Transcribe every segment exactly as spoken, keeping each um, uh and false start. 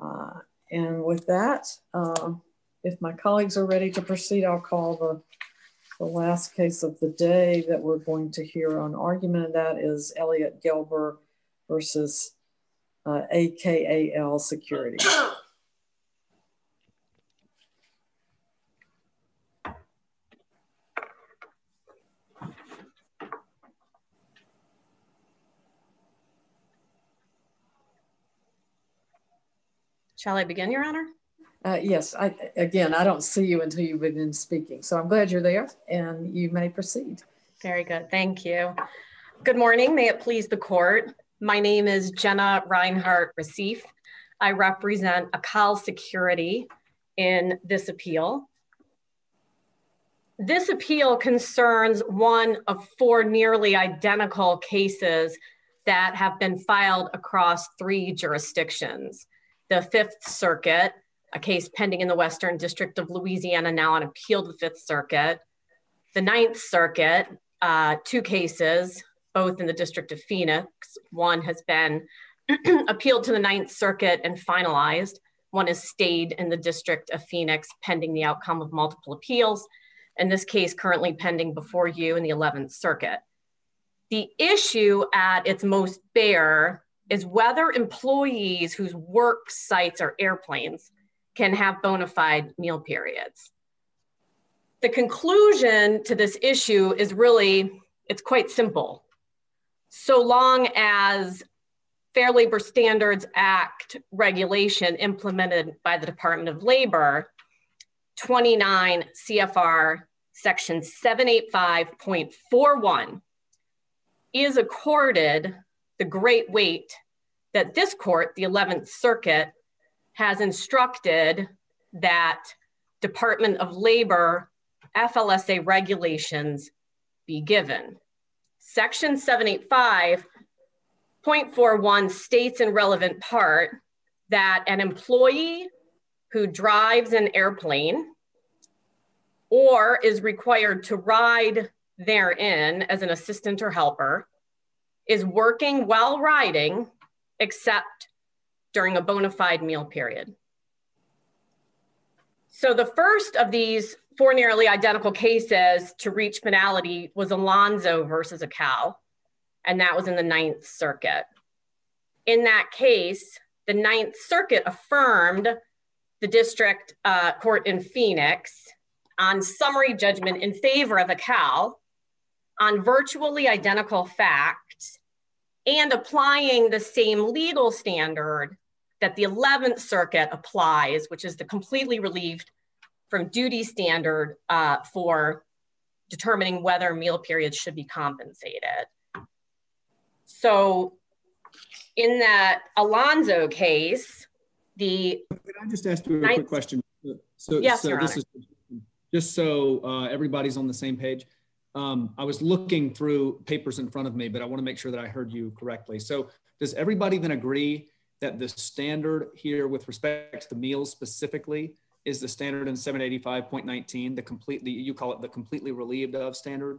Uh, and with that, uh, if my colleagues are ready to proceed, I'll call the, the last case of the day that we're going to hear on argument, and that is Elliot Gelber versus uh, A K A L Security. Shall I begin, Your Honor? Uh, yes, I, again, I don't see you until you begin speaking. So I'm glad you're there and you may proceed. Very good, thank you. Good morning, may it please the court. My name is Jenna Reinhart Recife. I represent A K A L Security in this appeal. This appeal concerns one of four nearly identical cases that have been filed across three jurisdictions. The Fifth Circuit, a case pending in the Western District of Louisiana, now on appeal to the Fifth Circuit. The Ninth Circuit, uh, two cases, both in the District of Phoenix. One has been appealed to the Ninth Circuit and finalized. One is stayed in the District of Phoenix pending the outcome of multiple appeals. And this case currently pending before you in the Eleventh Circuit. The issue at its most bare is whether employees whose work sites are airplanes can have bona fide meal periods. The conclusion to this issue is really, it's quite simple. So long as Fair Labor Standards Act regulation implemented by the Department of Labor, twenty-nine C F R section seven eighty-five point four one is accorded the great weight that this court, the Eleventh Circuit, has instructed that Department of Labor F L S A regulations be given. Section seven eighty-five point four one states in relevant part that an employee who drives an airplane or is required to ride therein as an assistant or helper is working while riding, except during a bona fide meal period. So the first of these four nearly identical cases to reach finality was Alonzo versus A K A L, and that was in the Ninth Circuit. In that case, the Ninth Circuit affirmed the district uh, court in Phoenix on summary judgment in favor of A K A L on virtually identical facts and applying the same legal standard that the Eleventh Circuit applies, which is the completely relieved from duty standard uh, for determining whether meal periods should be compensated. So in that Alonzo case, the- Can I just ask you a ninth, quick question? So, yes, so Your this Honor. is just so uh, everybody's on the same page. Um, I was looking through papers in front of me, but I want to make sure that I heard you correctly. So does everybody then agree that the standard here with respect to the meals specifically is the standard in seven eighty-five point nineteen, the completely, you call it the completely relieved of standard?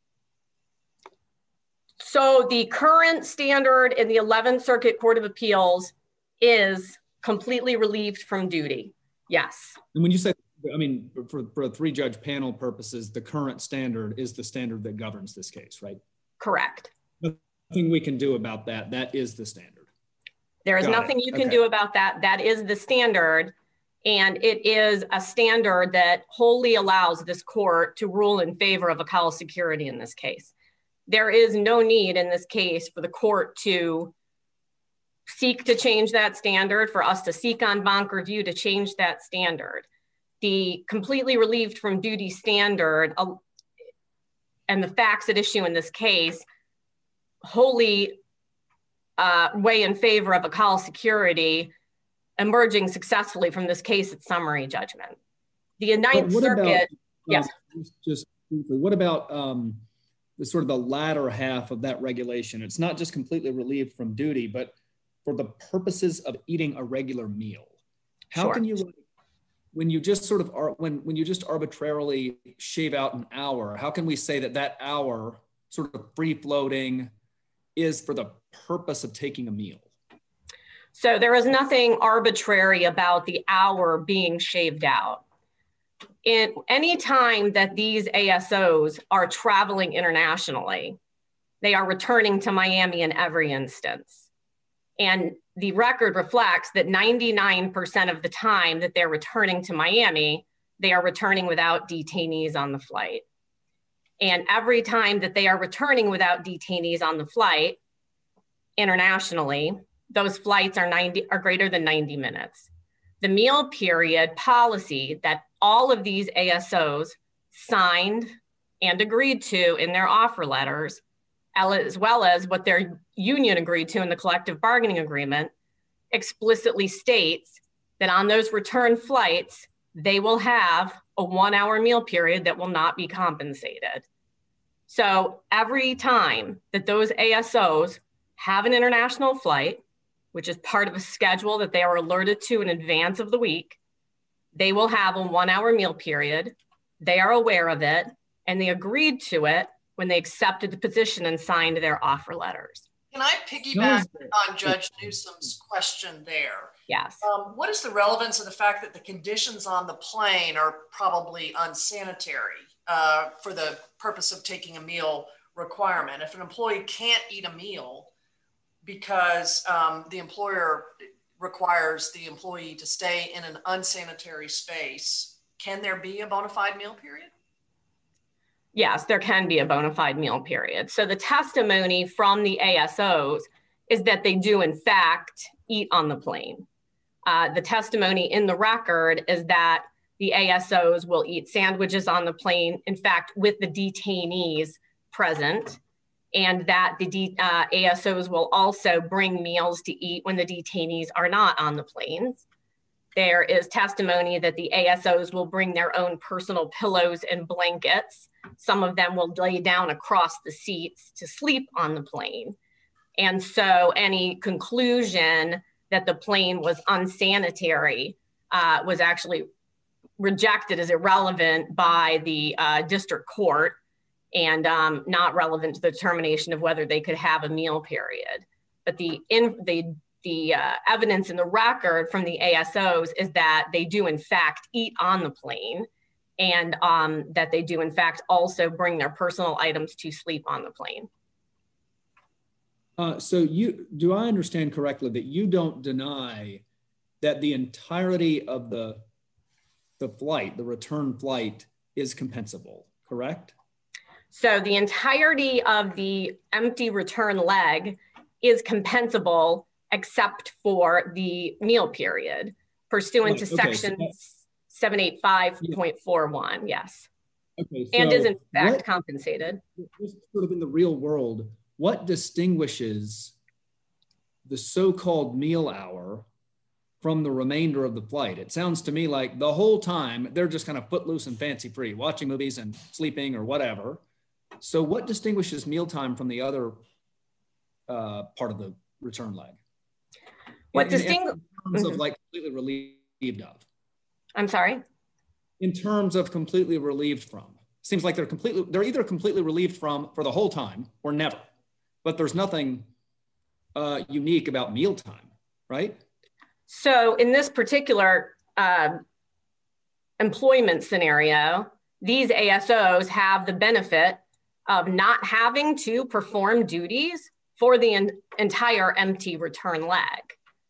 So the current standard in the Eleventh Circuit Court of Appeals is completely relieved from duty, yes. And when you say, I mean, for, for a three judge panel purposes, the current standard is the standard that governs this case, right? Correct. Nothing we can do about that. That is the standard. There is Got nothing it. you can Okay. do about that. That is the standard. And it is a standard that wholly allows this court to rule in favor of A K A L Security in this case. There is no need in this case for the court to seek to change that standard, for us to seek en banc review to change that standard. The completely relieved from duty standard uh, and the facts at issue in this case wholly uh, weigh in favor of A K A L Security emerging successfully from this case at summary judgment. The Ninth Circuit, about, yes. Um, just briefly, what about um, the sort of the latter half of that regulation? It's not just completely relieved from duty, but for the purposes of eating a regular meal. How Sure. can you, when you just sort of are, when, when you just arbitrarily shave out an hour, how can we say that that hour sort of free floating is for the purpose of taking a meal? So there is nothing arbitrary about the hour being shaved out. In any time that these A S Os are traveling internationally, they are returning to Miami in every instance. And the record reflects that ninety-nine percent of the time that they're returning to Miami, they are returning without detainees on the flight. And every time that they are returning without detainees on the flight internationally, those flights are ninety are greater than ninety minutes. The meal period policy that all of these A S Os signed and agreed to in their offer letters, as well as what their union agreed to in the collective bargaining agreement, explicitly states that on those return flights, they will have a one hour meal period that will not be compensated. So every time that those A S Os have an international flight, which is part of a schedule that they are alerted to in advance of the week, they will have a one hour meal period. They are aware of it, and they agreed to it when they accepted the position and signed their offer letters. Can I piggyback on Judge Newsom's question there? Yes. Um, what is the relevance of the fact that the conditions on the plane are probably unsanitary uh, for the purpose of taking a meal requirement? If an employee can't eat a meal because um, the employer requires the employee to stay in an unsanitary space, can there be a bona fide meal period? Yes, there can be a bona fide meal period. So the testimony from the A S Os is that they do in fact eat on the plane. Uh, the testimony in the record is that the A S Os will eat sandwiches on the plane, in fact, with the detainees present, and that the D, uh, A S Os will also bring meals to eat when the detainees are not on the planes. There is testimony that the A S Os will bring their own personal pillows and blankets. Some of them will lay down across the seats to sleep on the plane. And so any conclusion that the plane was unsanitary uh, was actually rejected as irrelevant by the uh, district court and um, not relevant to the determination of whether they could have a meal period. But the, in, the, the uh, evidence in the record from the A S Os is that they do in fact eat on the plane, and um, that they do in fact also bring their personal items to sleep on the plane. Uh, so you, do I understand correctly that you don't deny that the entirety of the, the flight, the return flight, is compensable, correct? So the entirety of the empty return leg is compensable except for the meal period pursuant right, to okay, section so seven eighty-five point four one, yes. Okay, so and is in fact what, compensated. Just sort of in the real world, what distinguishes the so-called meal hour from the remainder of the flight? It sounds to me like the whole time they're just kind of footloose and fancy free, watching movies and sleeping or whatever. So what distinguishes mealtime from the other uh, part of the return leg? What in, distinguishes in terms mm-hmm. of like completely relieved of? I'm sorry? In terms of completely relieved from. Seems like they're completely, they're either completely relieved from for the whole time or never, but there's nothing uh, unique about mealtime, right? So in this particular uh, employment scenario, these A S Os have the benefit of not having to perform duties for the en- entire empty return leg.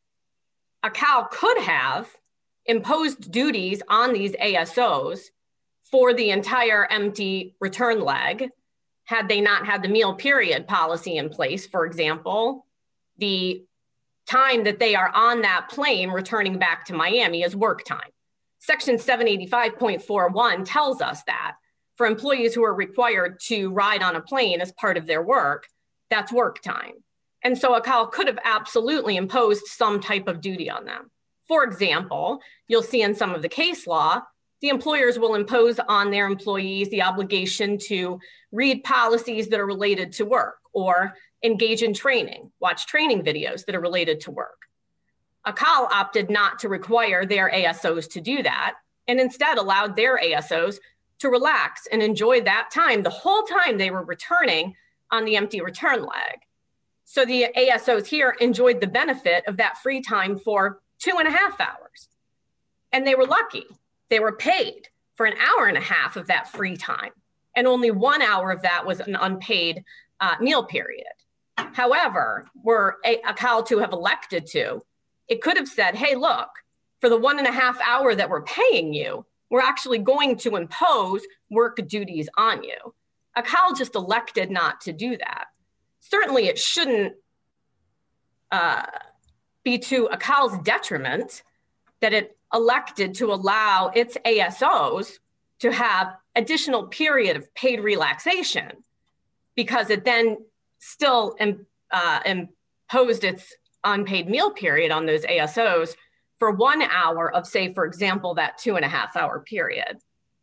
A C A L could have imposed duties on these A S Os for the entire empty return leg had they not had the meal period policy in place. For example, the time that they are on that plane returning back to Miami is work time. Section seven eighty-five point four one tells us that for employees who are required to ride on a plane as part of their work, that's work time. And so a C A L could have absolutely imposed some type of duty on them. For example, you'll see in some of the case law, the employers will impose on their employees the obligation to read policies that are related to work or engage in training, watch training videos that are related to work. A C A L opted not to require their A S Os to do that and instead allowed their A S Os to relax and enjoy that time the whole time they were returning on the empty return leg. So the A S Os here enjoyed the benefit of that free time for two and a half hours. And they were lucky. They were paid for an hour and a half of that free time. And only one hour of that was an unpaid uh, meal period. However, were a, a Cal to have elected to, it could have said, hey, look, for the one and a half hour that we're paying you, we're actually going to impose work duties on you. A Cal just elected not to do that. Certainly it shouldn't uh, be to a Cal's detriment that it elected to allow its A S Os to have additional period of paid relaxation, because it then still um, uh, imposed its unpaid meal period on those A S Os for one hour of, say, for example, that two and a half hour period.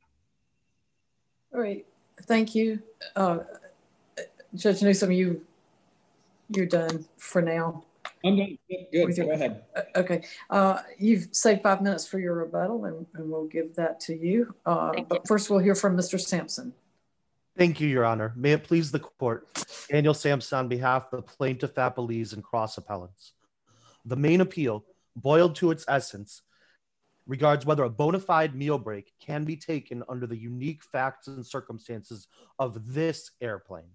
All right, thank you. Uh, Judge Newsom, you, you're done for now. I'm done. Good, good. Go ahead. Okay. Uh, you've saved five minutes for your rebuttal, and, and we'll give that to you. Uh, Thank but you. first, we'll hear from Mister Sampson. Thank you, Your Honor. May it please the court. Daniel Sampson on behalf of the plaintiff appellees and cross appellants. The main appeal, boiled to its essence, regards whether a bona fide meal break can be taken under the unique facts and circumstances of this airplane.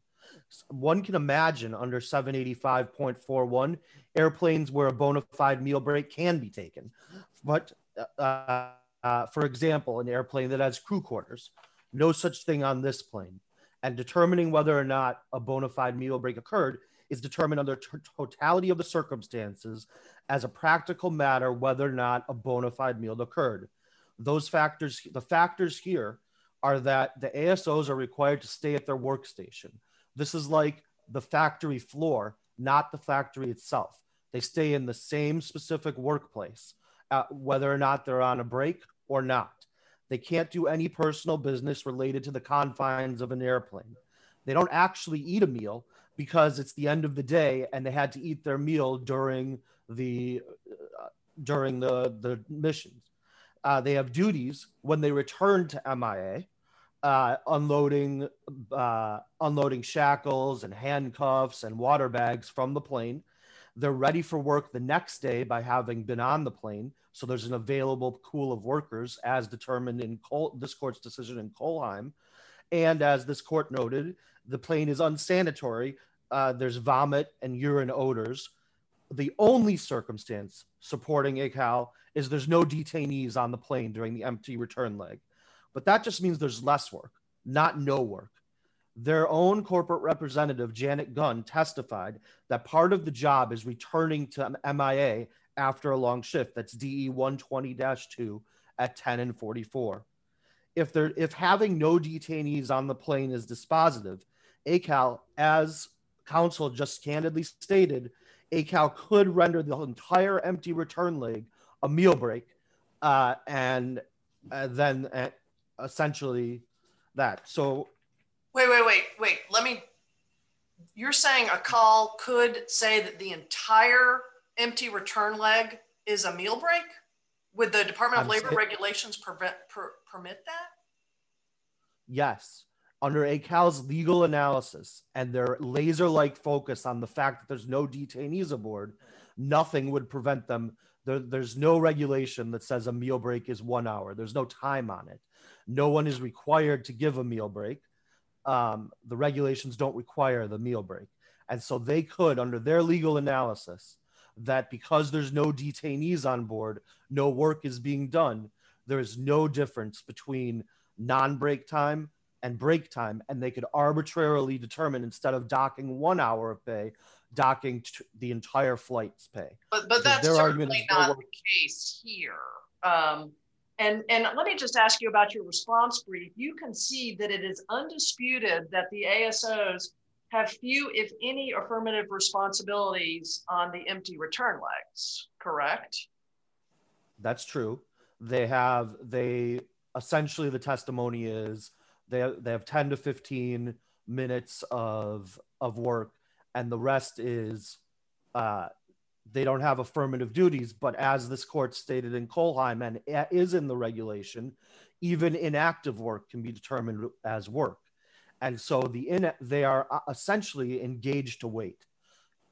One can imagine under seven eighty-five point four one airplanes where a bona fide meal break can be taken. But uh, uh, for example, an airplane that has crew quarters, no such thing on this plane. And determining whether or not a bona fide meal break occurred is determined under t- totality of the circumstances as a practical matter, whether or not a bona fide meal occurred. Those factors, the factors here are that the A S Os are required to stay at their workstation. This is like the factory floor, not the factory itself. They stay in the same specific workplace, uh, whether or not they're on a break or not. They can't do any personal business related to the confines of an airplane. They don't actually eat a meal because it's the end of the day and they had to eat their meal during the uh, during the, the missions. Uh, they have duties when they return to M I A, uh, unloading uh, unloading shackles and handcuffs and water bags from the plane. They're ready for work the next day by having been on the plane. So there's an available pool of workers as determined in Col- this court's decision in Kolheim. And as this court noted, the plane is unsanitary. Uh, there's vomit and urine odors. The only circumstance supporting A C A L is there's no detainees on the plane during the empty return leg. But that just means there's less work, not no work. Their own corporate representative, Janet Gunn, testified that part of the job is returning to M I A after a long shift. That's D E one twenty dash two at ten and forty-four. If there, if having no detainees on the plane is dispositive, A C A L, as counsel just candidly stated, A C A L could render the entire empty return leg a meal break, uh, and uh, then uh, essentially that. So, wait, wait, wait, wait. Let me. You're saying a call could say that the entire empty return leg is a meal break? Would the Department of I'm Labor saying, regulations prevent, per, permit that? Yes. Under A C A L's legal analysis and their laser-like focus on the fact that there's no detainees aboard, nothing would prevent them. There, there's no regulation that says a meal break is one hour. There's no time on it. No one is required to give a meal break. Um, the regulations don't require the meal break. And so they could, under their legal analysis, that because there's no detainees on board, no work is being done, there is no difference between non-break time and break time, and they could arbitrarily determine, instead of docking one hour of pay, docking t- the entire flight's pay. But but that's their certainly not no the case here. Um, and, and let me just ask you about your response brief. You concede that it is undisputed that the A S Os have few, if any, affirmative responsibilities on the empty return legs, correct? That's true. They have, they essentially, the testimony is they have, they have ten to fifteen minutes of, of work, and the rest is uh, they don't have affirmative duties. But as this court stated in Kolheim and is in the regulation, even inactive work can be determined as work. And so the in, they are essentially engaged to wait.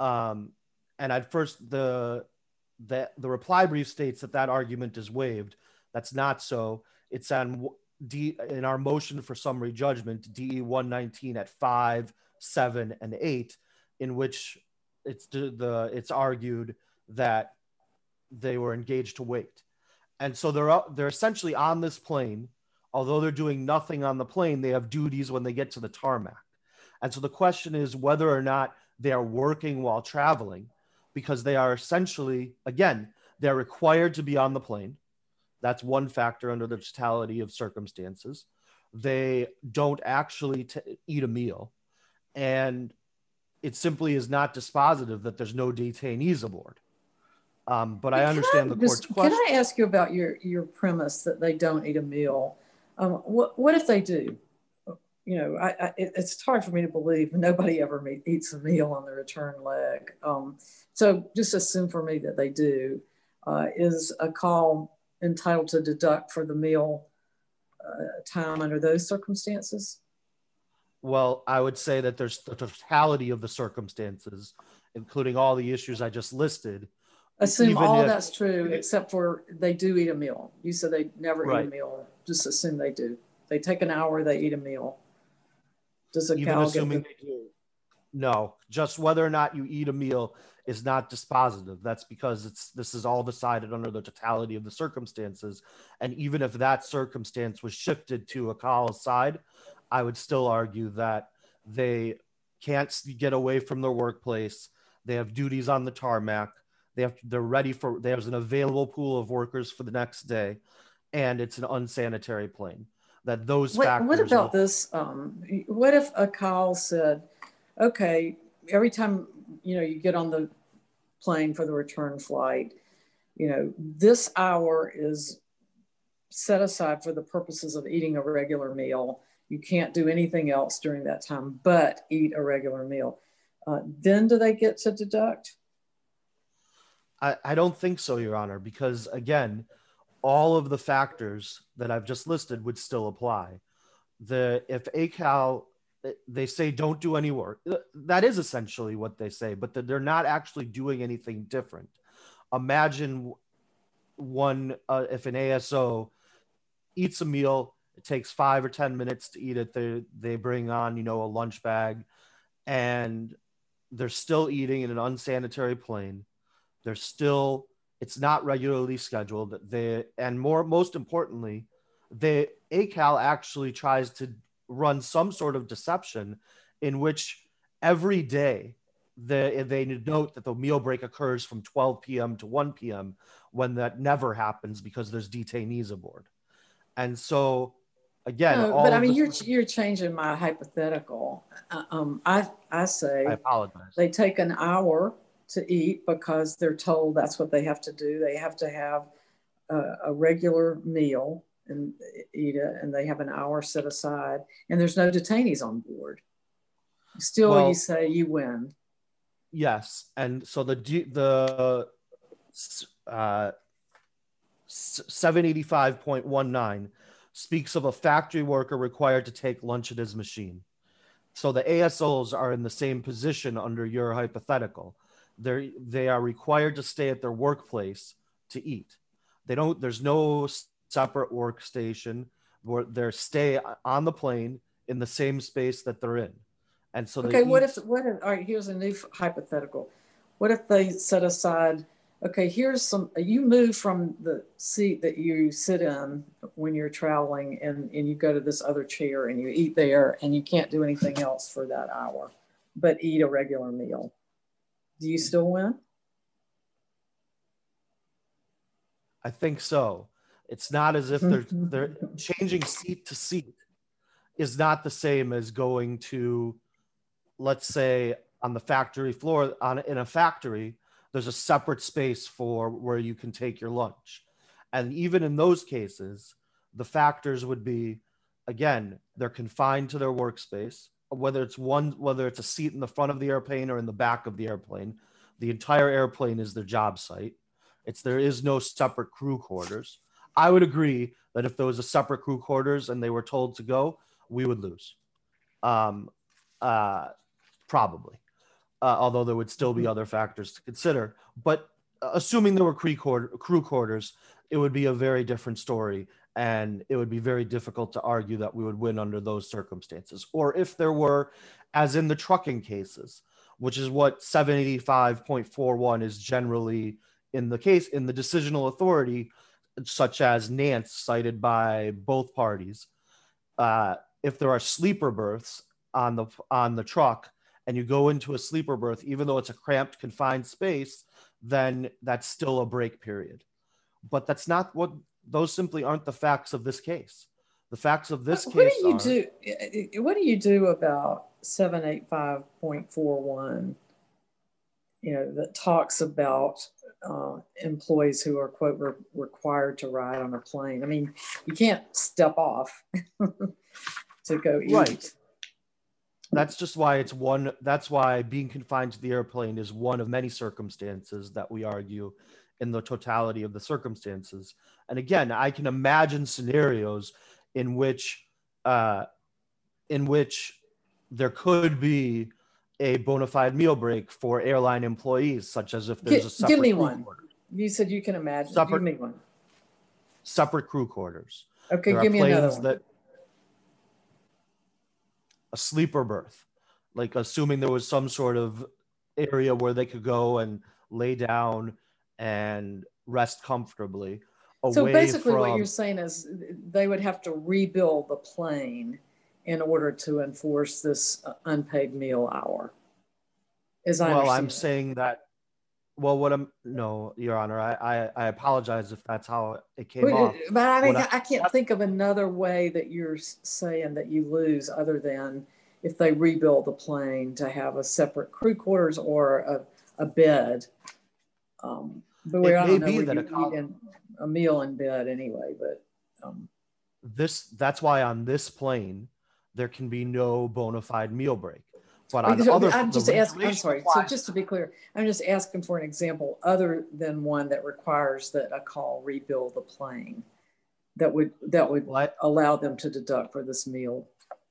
Um, and at first, the, the the reply brief states that that argument is waived. That's not so. It's on D in our motion for summary judgment, D E one nineteen at five, seven, and eight, in which it's the it's argued that they were engaged to wait. And so they're they're essentially on this plane. Although they're doing nothing on the plane, they have duties when they get to the tarmac. And so the question is whether or not they are working while traveling, because they are essentially, again, they're required to be on the plane. That's one factor under the totality of circumstances. They don't actually t- eat a meal. And it simply is not dispositive that there's no detainees aboard. Um, but I understand I the court's just, question. Can I ask you about your, your premise that they don't eat a meal? Um, what, what if they do? You know, I, I, it, it's hard for me to believe nobody ever meet, eats a meal on the return leg. Um, so just assume for me that they do. Uh, is a call entitled to deduct for the meal uh, time under those circumstances? Well, I would say that there's the totality of the circumstances, including all the issues I just listed. Assume Even all if, that's true, except for they do eat a meal. You said they never right. eat a meal. Just assume they do. They take an hour, they eat a meal. Does a even cow assuming get the- they do. No, just whether or not you eat a meal is not dispositive. That's because it's this is all decided under the totality of the circumstances. And even if that circumstance was shifted to a cow's side, I would still argue that they can't get away from their workplace. They have duties on the tarmac. They have they're ready for there's an available pool of workers for the next day, and it's an unsanitary plane. That those what, factors. what about will, this? Um, what if a cow said, okay, every time you know you get on the plane for the return flight, you know, this hour is set aside for the purposes of eating a regular meal. You can't do anything else during that time but eat a regular meal. Uh, then do they get to deduct? I, I don't think so, Your Honor, because again, all of the factors that I've just listed would still apply. The if a cow, they say don't do any work. That is essentially what they say, but they're not actually doing anything different. Imagine one, uh, if an A S O eats a meal, it takes five or ten minutes to eat it. They, they bring on, you know, a lunch bag, and they're still eating in an unsanitary plane. They're still, it's not regularly scheduled. They, and more, most importantly, the A C A L actually tries to run some sort of deception in which every day the, they note that the meal break occurs from twelve p.m. to one p.m. when that never happens because there's detainees aboard. And so, again, no, all but I mean, the, you're you're changing my hypothetical. Uh, um, I I say I apologize. They take an hour to eat because they're told that's what they have to do. They have to have a, a regular meal and eat it, and they have an hour set aside, and there's no detainees on board. Still, well, you say you win. Yes, and so the the uh, seven eighty-five point one nine speaks of a factory worker required to take lunch at his machine. So the A S Os are in the same position under your hypothetical. They they are required to stay at their workplace to eat. They don't. There's no separate workstation where they stay on the plane in the same space that they're in. And so, okay, what eat. if, what if, all right, here's a new hypothetical. What if they set aside, okay, here's some, you move from the seat that you sit in when you're traveling and, and you go to this other chair and you eat there and you can't do anything else for that hour, but eat a regular meal. Do you still win? I think so. It's not as if they're, they're changing seat to seat is not the same as going to, let's say on the factory floor on in a factory, there's a separate space for where you can take your lunch. And even in those cases, the factors would be, again, they're confined to their workspace, whether it's one, whether it's a seat in the front of the airplane or in the back of the airplane, the entire airplane is their job site. It's, there is no separate crew quarters. I would agree that if there was a separate crew quarters and they were told to go, we would lose. Um, uh, Probably. uh, although there would still be other factors to consider. But assuming there were crew quarters, it would be a very different story, and it would be very difficult to argue that we would win under those circumstances. Or if there were, as in the trucking cases, which is what seven eighty-five point four one is generally in the case, in the decisional authority, such as Nance cited by both parties. Uh, if there are sleeper berths on the on the truck, and you go into a sleeper berth, even though it's a cramped, confined space, then that's still a break period. But that's not what, those simply aren't the facts of this case. The facts of this what, case what do you are, do? What do you do about seven eighty-five point four one? You know, that talks about uh, employees who are, quote, re required to ride on a plane. I mean, you can't step off to go eat. Right. That's just why it's one, that's why being confined to the airplane is one of many circumstances that we argue in the totality of the circumstances. And again, I can imagine scenarios in which, uh, in which there could be a bona fide meal break for airline employees, such as if there's G a separate give me crew one. quarters. You said you can imagine. Separate, give me one. Separate crew quarters. Okay, there give me another one. That, a sleeper berth, like assuming there was some sort of area where they could go and lay down and rest comfortably. So away basically from, what you're saying is they would have to rebuild the plane in order to enforce this unpaid meal hour. As I well, I'm understand it. saying that, well, what I'm, no, Your Honor, I, I, I apologize if that's how it came But, off. but I mean, I, I can't think of another way that you're saying that you lose other than if they rebuild the plane to have a separate crew quarters or a, a bed. Um, but we, I don't know where you eat in, a meal in bed anyway, but. Um, this, that's why on this plane, there can be no bona fide meal break. But on so other, I'm just asking, I'm sorry, applies. so just to be clear, I'm just asking for an example other than one that requires that a call rebuild the plane that would, that would well, I, allow them to deduct for this meal.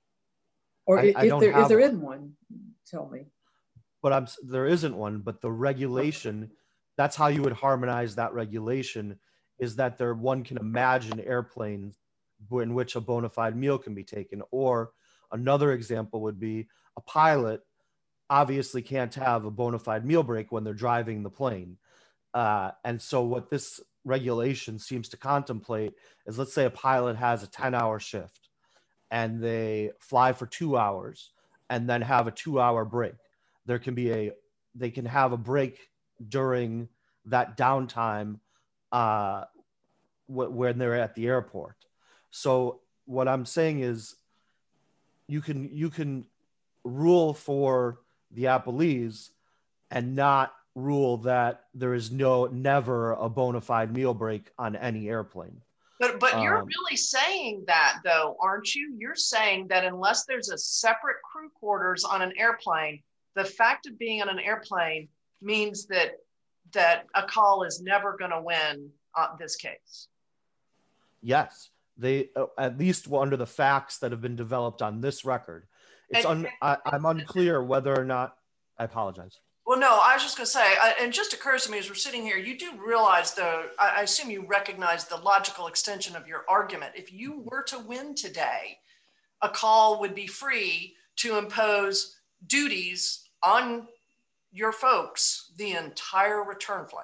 Or I, if, I don't there, if there one. isn't one, tell me. But I'm, there isn't one, but the regulation, that's how you would harmonize that regulation, is that there, one can imagine airplanes in which a bona fide meal can be taken. Or another example would be a pilot obviously can't have a bona fide meal break when they're driving the plane. Uh, and so what this regulation seems to contemplate is, let's say a pilot has a ten hour shift and they fly for two hours and then have a two hour break. There can be a, they can have a break during that downtime uh, w- when they're at the airport. So what I'm saying is you can, you can rule for the appellees and not rule that there is no, never a bona fide meal break on any airplane. But but Um, you're really saying that though, aren't you? You're saying that unless there's a separate crew quarters on an airplane, the fact of being on an airplane means that that a call is never going to win on this case. Yes, they, uh, at least under the facts that have been developed on this record. It's un, I, I'm unclear whether or not, I apologize. Well, no, I was just going to say, I, it just occurs to me as we're sitting here, you do realize, though, I, I assume you recognize the logical extension of your argument. If you were to win today, a call would be free to impose duties on your folks the entire return flight.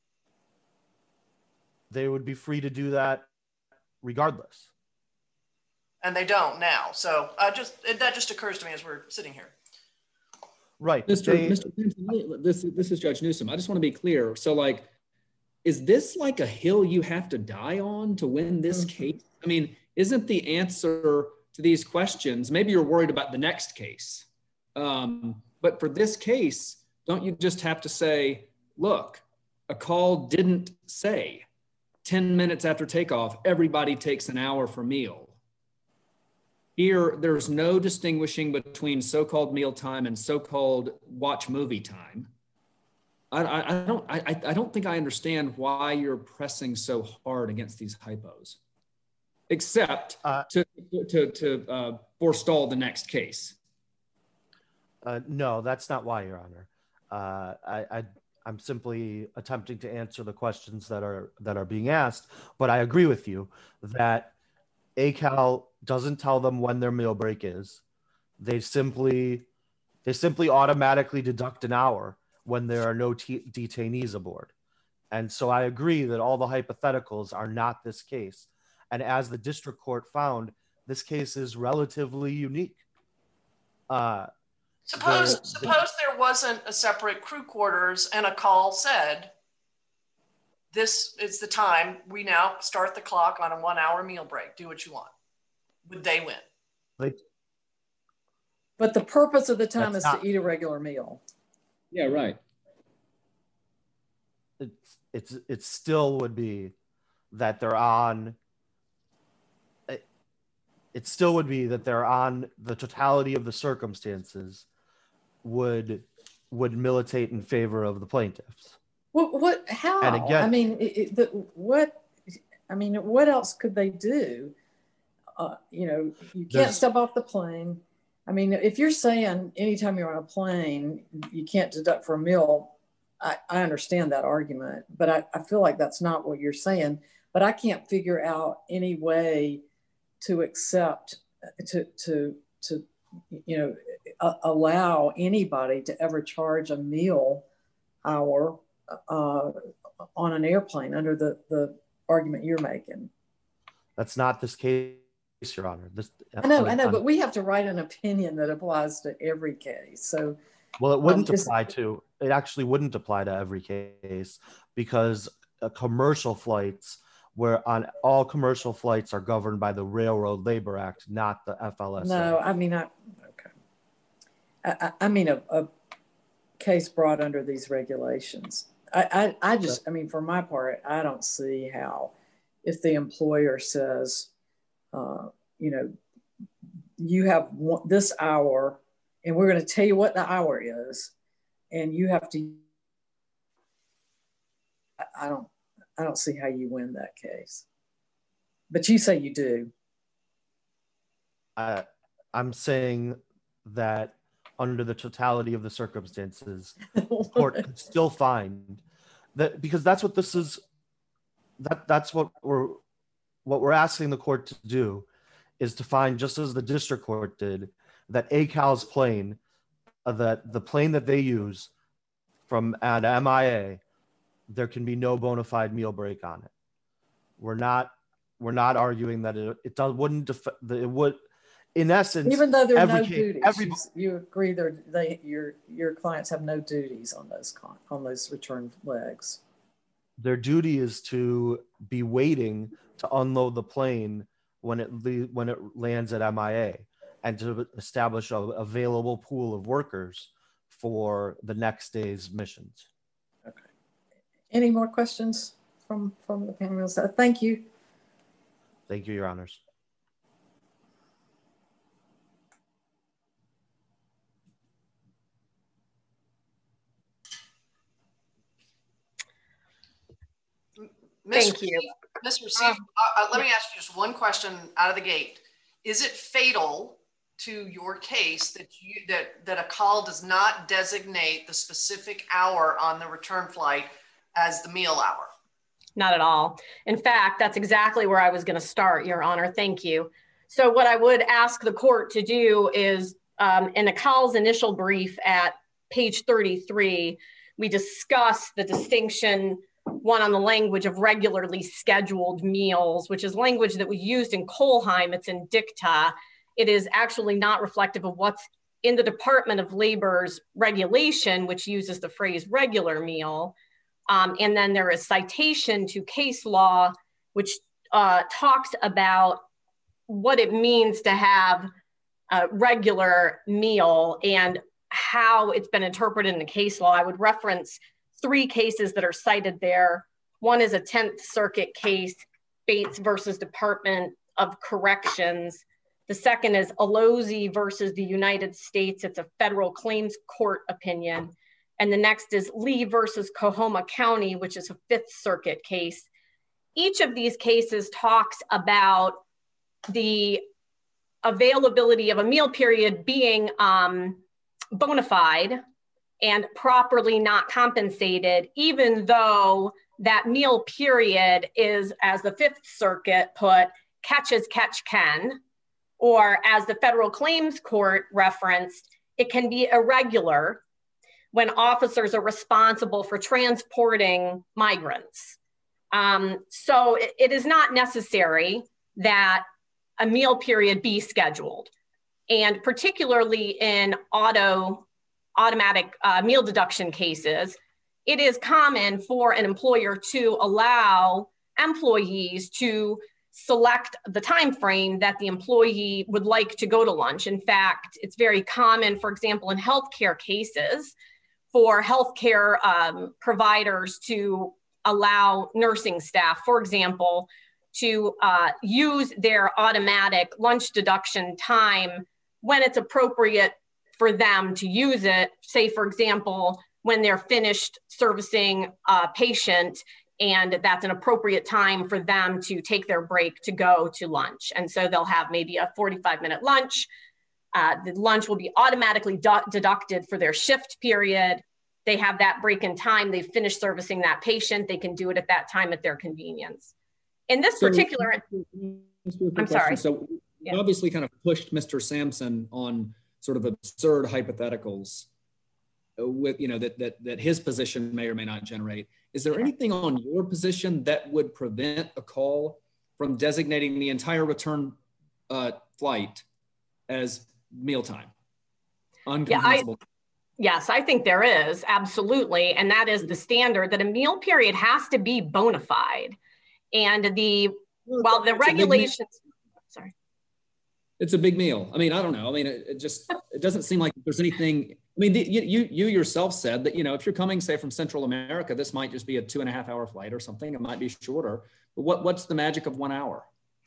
They would be free to do that regardless. And they don't now. So I just, it, that just occurs to me as we're sitting here. Right. Mister They, Mister This, this is Judge Newsom. I just want to be clear. So like, is this like a hill you have to die on to win this Mm-hmm. case? I mean, isn't the answer to these questions, maybe you're worried about the next case. Um, but for this case, don't you just have to say, look, a call didn't say ten minutes after takeoff, everybody takes an hour for meal. Here, there's no distinguishing between so-called meal time and so-called watch movie time. I, I, I don't, I, I don't think I understand why you're pressing so hard against these hypos, except uh, to to to uh, forestall the next case. uh, no, that's not why, Your Honor. Uh, I, I I'm simply attempting to answer the questions that are that are being asked. But I agree with you that A C A L doesn't tell them when their meal break is. They simply they simply automatically deduct an hour when there are no t- detainees aboard. And so I agree that all the hypotheticals are not this case. And as the district court found, this case is relatively unique. Uh, Suppose the, suppose there wasn't a separate crew quarters and a call said, this is the time, we now start the clock on a one hour meal break. Do what you want. Would they win? Like, but the purpose of the time That's is not- to eat a regular meal. Yeah, right. it's it's it still would be that they're on it, it still would be that they're on the totality of the circumstances would would militate in favor of the plaintiffs. What, what, how? And again- I mean, it, it, the, what, I mean, what else could they do? Uh, you know, you can't There's- step off the plane. I mean, if you're saying anytime you're on a plane, you can't deduct for a meal, I, I understand that argument, but I, I feel like that's not what you're saying. But I can't figure out any way to accept, to, to, to you know, uh, allow anybody to ever charge a meal hour uh, on an airplane under the, the argument you're making. That's not this case, Your Honor. This, I know, on- I know, on- but we have to write an opinion that applies to every case. So, well, it wouldn't um, is- apply to, it actually wouldn't apply to every case because uh, commercial flights, where on all commercial flights are governed by the Railroad Labor Act, not the F L S A. no, I mean, I, okay. I, I, I mean, a, a case brought under these regulations. I, I, I just, I mean, for my part, I don't see how, if the employer says, uh, you know, you have one, this hour, and we're going to tell you what the hour is, and you have to. I don't, I don't see how you win that case. But you say you do. I, I'm saying that under the totality of the circumstances, the court could still find that, because that's what this is. That that's what we're what we're asking the court to do, is to find, just as the district court did, that A C A L's plane, uh, that the plane that they use from at M I A, there can be no bona fide meal break on it. We're not we're not arguing that it it does, wouldn't def- that it would, in essence, Even though there are every no case- duties, every- you, you agree that they your your clients have no duties on those con, on those return legs. their duty is to be waiting to unload the plane when it le- when it lands at M I A, and to establish a available pool of workers for the next day's missions. Okay. Any more questions from from the panelists? Uh, Thank you. Thank you, Your Honors. Thank you. Mister Seif, uh, uh, let me ask you just one question out of the gate. Is it fatal to your case that you that that a call does not designate the specific hour on the return flight as the meal hour? Not at all. In fact, that's exactly where I was going to start, Your Honor. Thank you. So what I would ask the court to do is, um, in A C A L's initial brief at page thirty-three, we discuss the distinction, one, on the language of regularly scheduled meals, which is language that we used in Kohlheim. It's in dicta. It is actually not reflective of what's in the Department of Labor's regulation, which uses the phrase regular meal. Um, and then there is citation to case law, which uh, talks about what it means to have a regular meal and how it's been interpreted in the case law. I would reference three cases that are cited there. One is a tenth Circuit case, Bates versus Department of Corrections. The second is Alozi versus the United States. It's a federal claims court opinion. And the next is Lee versus Coahoma County, which is a Fifth Circuit case. Each of these cases talks about the availability of a meal period being um, bona fide and properly not compensated, even though that meal period is, as the Fifth Circuit put, catch as catch can, or as the Federal Claims Court referenced, it can be irregular when officers are responsible for transporting migrants. Um, so it, it is not necessary that a meal period be scheduled. And particularly in auto, automatic uh, meal deduction cases, it is common for an employer to allow employees to select the time frame that the employee would like to go to lunch. In fact, it's very common, for example, in healthcare cases, for healthcare um, providers to allow nursing staff, for example, to uh, use their automatic lunch deduction time when it's appropriate for them to use it. Say, for example, when they're finished servicing a patient, and that's an appropriate time for them to take their break to go to lunch. And so they'll have maybe a forty-five minute lunch. Uh, the lunch will be automatically du- deducted for their shift period. They have that break in time. They've finished servicing that patient. They can do it at that time at their convenience. In this So, particular, I'm sorry. So Yeah. you obviously kind of pushed Mister Sampson on sort of absurd hypotheticals with, you know, that, that, that his position may or may not generate. Is there anything on your position that would prevent a call from designating the entire return uh, flight as mealtime? Yeah, I, yes, I think there is, absolutely. And that is the standard, that a meal period has to be bona fide. And the, well, while the regulations, sorry. It's a big meal. I mean, I don't know. I mean, it, it just, it doesn't seem like there's anything. I mean, the, you, you yourself said that, you know, if you're coming, say, from Central America, this might just be a two and a half hour flight or something. It might be shorter. But what, what's the magic of one hour?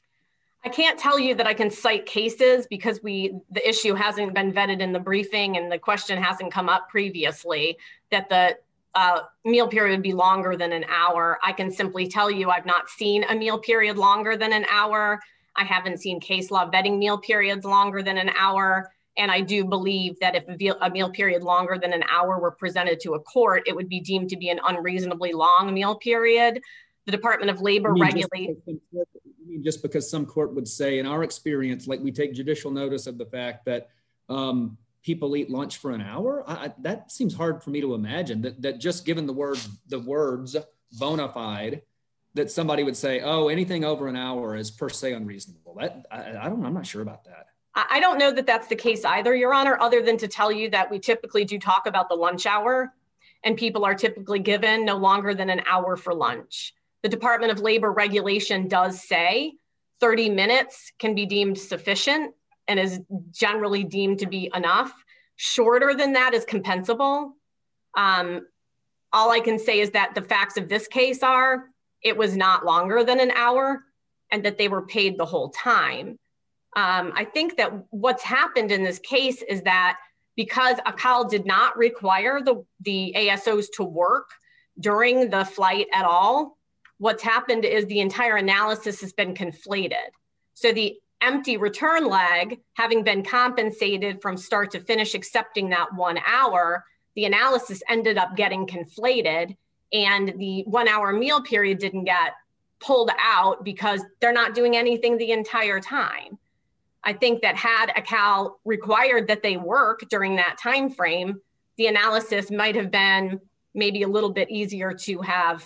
I can't tell you that I can cite cases because we, the issue hasn't been vetted in the briefing and the question hasn't come up previously that the uh, meal period would be longer than an hour. I can simply tell you I've not seen a meal period longer than an hour. I haven't seen case law vetting meal periods longer than an hour. And I do believe that if a meal period longer than an hour were presented to a court, it would be deemed to be an unreasonably long meal period. The Department of Labor regulates. Just because some court would say, in our experience, like we take judicial notice of the fact that um, people eat lunch for an hour, I, that seems hard for me to imagine that, that just given the word, the words bona fide, that somebody would say, oh, anything over an hour is per se unreasonable. That I, I don't know. I'm not sure about that. I don't know that that's the case either, Your Honor, other than to tell you that we typically do talk about the lunch hour, and people are typically given no longer than an hour for lunch. The Department of Labor regulation does say thirty minutes can be deemed sufficient and is generally deemed to be enough. Shorter than that is compensable. Um, all I can say is that the facts of this case are it was not longer than an hour and that they were paid the whole time. Um, I think that what's happened in this case is that because A C A L did not require the, the A S Os to work during the flight at all, what's happened is the entire analysis has been conflated. So the empty return leg, having been compensated from start to finish, accepting that one hour, the analysis ended up getting conflated, and the one hour meal period didn't get pulled out because they're not doing anything the entire time. I think that had A C A L required that they work during that time frame, the analysis might have been maybe a little bit easier to have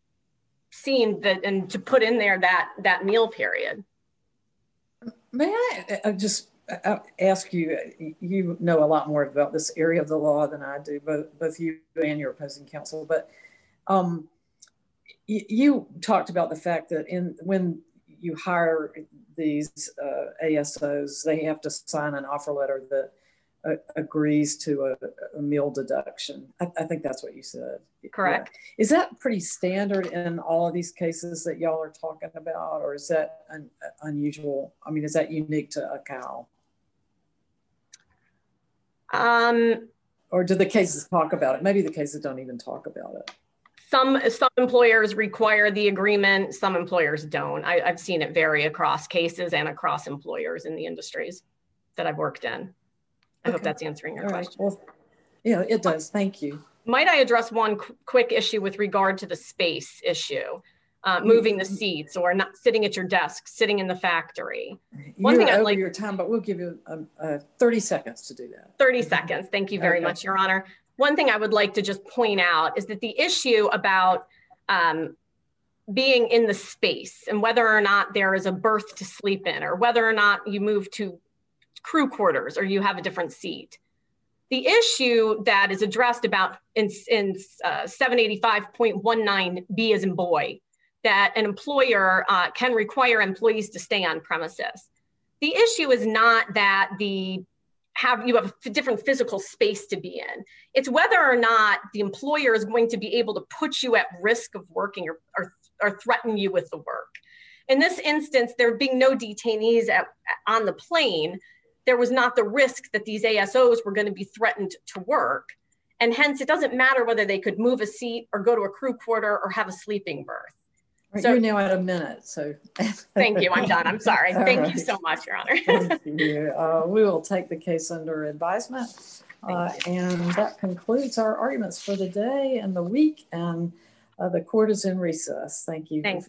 seen that and to put in there that that meal period. May I, I just ask you, you know a lot more about this area of the law than I do, both, both you and your opposing counsel, but um, you, you talked about the fact that in when you hire these uh, A S Os, they have to sign an offer letter that uh, agrees to a, a meal deduction. I, I think that's what you said. Correct. Yeah. Is that pretty standard in all of these cases that y'all are talking about, or is that un, unusual? I mean, is that unique to A C A L? Um, or do the cases talk about it? Maybe the cases don't even talk about it. Some, some employers require the agreement, some employers don't. I, I've seen it vary across cases and across employers in the industries that I've worked in. I okay. hope that's answering your All question. Right. Well, Yeah, it does. Thank you. Might I address one qu quick issue with regard to the space issue? Uh, moving the seats or not sitting at your desk, sitting in the factory. One You're thing I'd over like, your time, but we'll give you uh, uh, thirty seconds to do that. thirty seconds. Thank you very Okay. much, Your Honor. One thing I would like to just point out is that the issue about um, being in the space and whether or not there is a berth to sleep in or whether or not you move to crew quarters or you have a different seat. The issue that is addressed about in, in uh, seven eighty-five point nineteen B as in boy, that an employer uh, can require employees to stay on premises. The issue is not that the have you have a different physical space to be in. It's whether or not the employer is going to be able to put you at risk of working or, or, or threaten you with the work. In this instance, there being no detainees at, on the plane, there was not the risk that these A S Os were going to be threatened to work. And hence, it doesn't matter whether they could move a seat or go to a crew quarter or have a sleeping berth. Right, So- you're now at a minute, so. Thank you. I'm done. I'm sorry. All Thank right. you so much, Your Honor. Thank you. Uh, we will take the case under advisement. Uh, and that concludes our arguments for the day and the week. And uh, the court is in recess. Thank you. Thanks.